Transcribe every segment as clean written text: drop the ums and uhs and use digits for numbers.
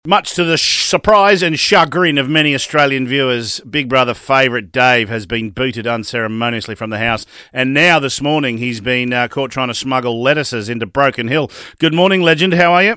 Much to the surprise and chagrin of many Australian viewers, Big Brother favourite Dave has been booted unceremoniously from the house, and now this morning he's been caught trying to smuggle lettuces into Broken Hill. Good morning, legend. How are you?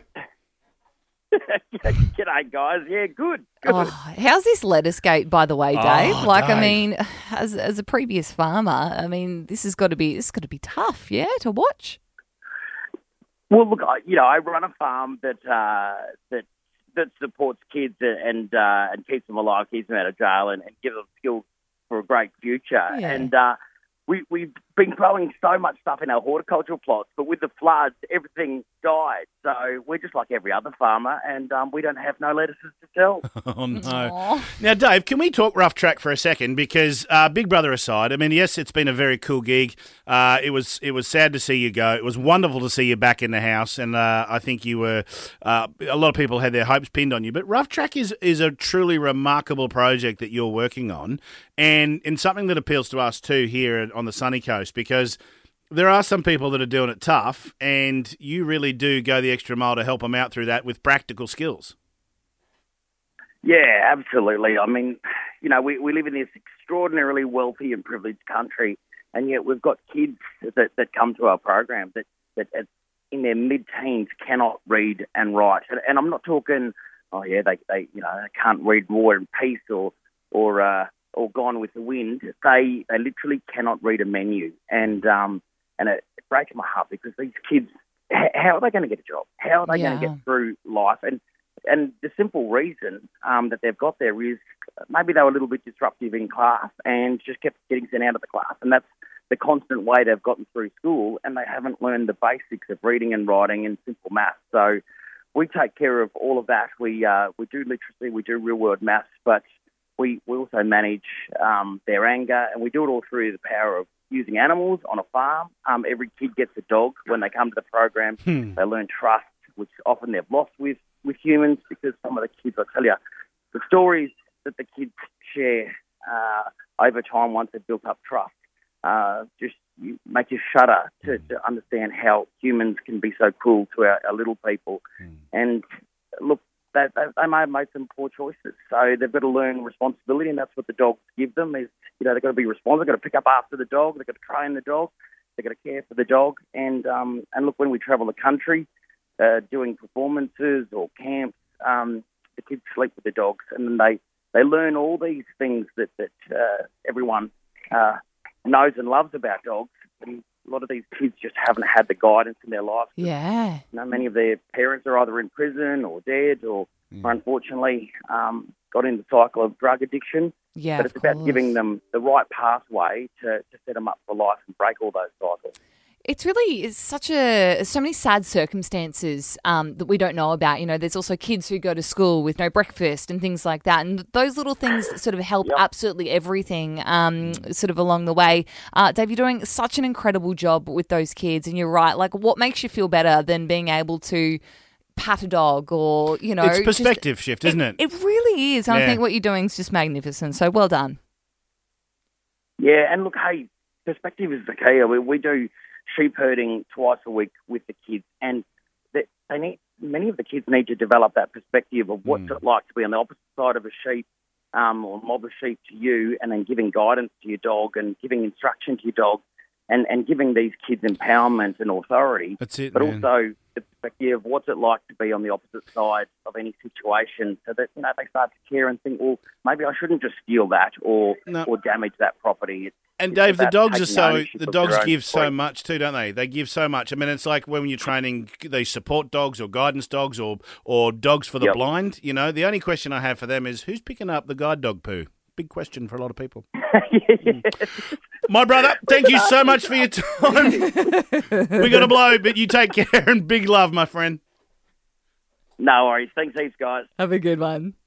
G'day, guys. Yeah, good. Oh, how's this lettuce gate, by the way, Dave? Oh, Dave. I mean, as a previous farmer, this has got to be tough, yeah, to watch. Well, look, I run a farm that supports kids and keeps them alive, keeps them out of jail, and gives them skills for a great future. Yeah. And we've been growing so much stuff in our horticultural plots, but with the floods, everything died. So we're just like every other farmer, and we don't have no lettuces to sell. Oh, no. Aww. Now, Dave, can we talk rough track for a second? Because Big Brother aside, I mean, yes, it's been a very cool gig. It was sad to see you go. It was wonderful to see you back in the house, and I think you were a lot of people had their hopes pinned on you. But rough track is a truly remarkable project that you're working on, and something that appeals to us too here on the sunny coast, because there are some people that are doing it tough, and you really do go the extra mile to help them out through that with practical skills. Yeah, absolutely. I mean, we live in this extraordinarily wealthy and privileged country, and yet we've got kids that come to our program that in their mid-teens cannot read and write. And I'm not talking, they can't read War and Peace or Gone with the Wind. They literally cannot read a menu, and it breaks my heart because these kids, how are they going to get a job? How are they going to get through life? And the simple reason that they've got there is maybe they were a little bit disruptive in class and just kept getting sent out of the class, and that's the constant way they've gotten through school, and they haven't learned the basics of reading and writing and simple maths. So we take care of all of that. We do literacy, we do real world maths, but we also manage their anger, and we do it all through the power of using animals on a farm. Every kid gets a dog when they come to the program. They learn trust, which often they've lost with humans, because some of the kids, I tell you, the stories that the kids share over time once they've built up trust just make you shudder to understand how humans can be so cruel to our little people. And look, they may have made some poor choices, so they've got to learn responsibility, and that's what the dogs give them. Is they've got to be responsible. They've got to pick up after the dog. They've got to train the dog. They've got to care for the dog. And look, when we travel the country, doing performances or camps, the kids sleep with the dogs, and then they learn all these things that everyone knows and loves about dogs. And a lot of these kids just haven't had the guidance in their lives. Yeah. Many of their parents are either in prison or dead or unfortunately got in the cycle of drug addiction. Yeah, but it's about giving them the right pathway to set them up for life and break all those cycles. It's so many sad circumstances that we don't know about. There's also kids who go to school with no breakfast and things like that. And those little things sort of help absolutely everything sort of along the way. Dave, you're doing such an incredible job with those kids. And you're right. Like, what makes you feel better than being able to pat a dog or, It's perspective shift, isn't it? It really is. And I think what you're doing is just magnificent. So well done. Yeah, and look, hey, perspective is the key. We do sheep herding twice a week with the kids, and many of the kids need to develop that perspective of what's it like to be on the opposite side of a sheep or a mob of sheep to you, and then giving guidance to your dog and giving instruction to your dog, and giving these kids empowerment and authority. That's it, but man. also the perspective of what's it like to be on the opposite side of any situation, so that they start to care and think, well, maybe I shouldn't just steal that or damage that property. And Dave, the dogs give so point. much too, don't they? They give so much. I mean, it's like when you're training these support dogs or guidance dogs or dogs for the blind. The only question I have for them is, who's picking up the guide dog poo? Big question for a lot of people. My brother, thank you so much for your time. We got to blow, but you take care and big love, my friend. No worries. Thanks heaps, guys. Have a good one.